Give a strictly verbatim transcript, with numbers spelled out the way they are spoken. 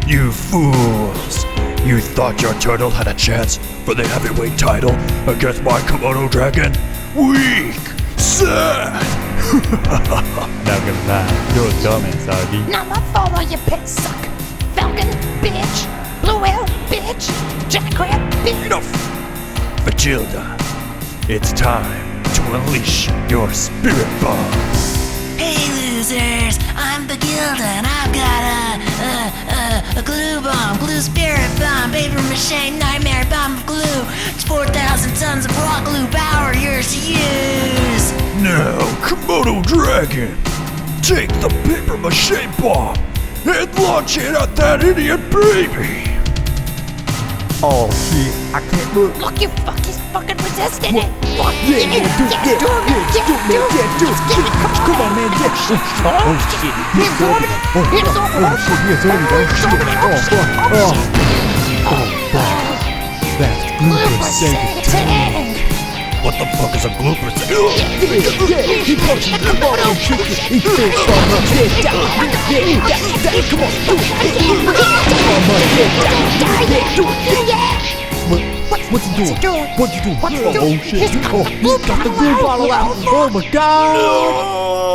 You fools! You thought your turtle had a chance for the heavyweight title against my Komodo dragon? Weak! Sad! Not gonna lie, you're a dumbass, Augie. Now my follow you pit suck. Falcon, bitch. Blue whale, bitch. Jackrabbit, bitch. Enough! Matilda, it's time to unleash your spirit bomb. Hey losers, I'm Bagilda and I've got a, a, a, a glue bomb, glue spirit bomb, paper mache nightmare bomb of glue. It's four thousand tons of raw glue power, yours to use. Now, Komodo dragon, take the paper mache bomb and launch it at that idiot baby. Oh shit, I can't look. Look, you fuck, he's fucking resisting it. Fuck, Yeah, yeah, do it, yes, yeah, do it, yeah, yes, do it, man, yeah, do it, Get it, come on. Come on, man, yeah. Oh shit, He's absorbing it. oh, He's absorbing oh it. shit, yes, oh shit, oh fuck, oh, oh fuck. That's Glooper Sega Tang. What the fuck is a glooper? Yeah, yeah, he punches the ball and shoots it. He thinks so much. Yeah, down, yeah, yeah, down, down, come on, do it. Yeah, come on, yeah, down, yeah, do it, yeah. What, what's he doing? doing? What's he doing? What's he Oh doing? shit, He's got oh, the he's got the glue bottle out. Oh my god. No!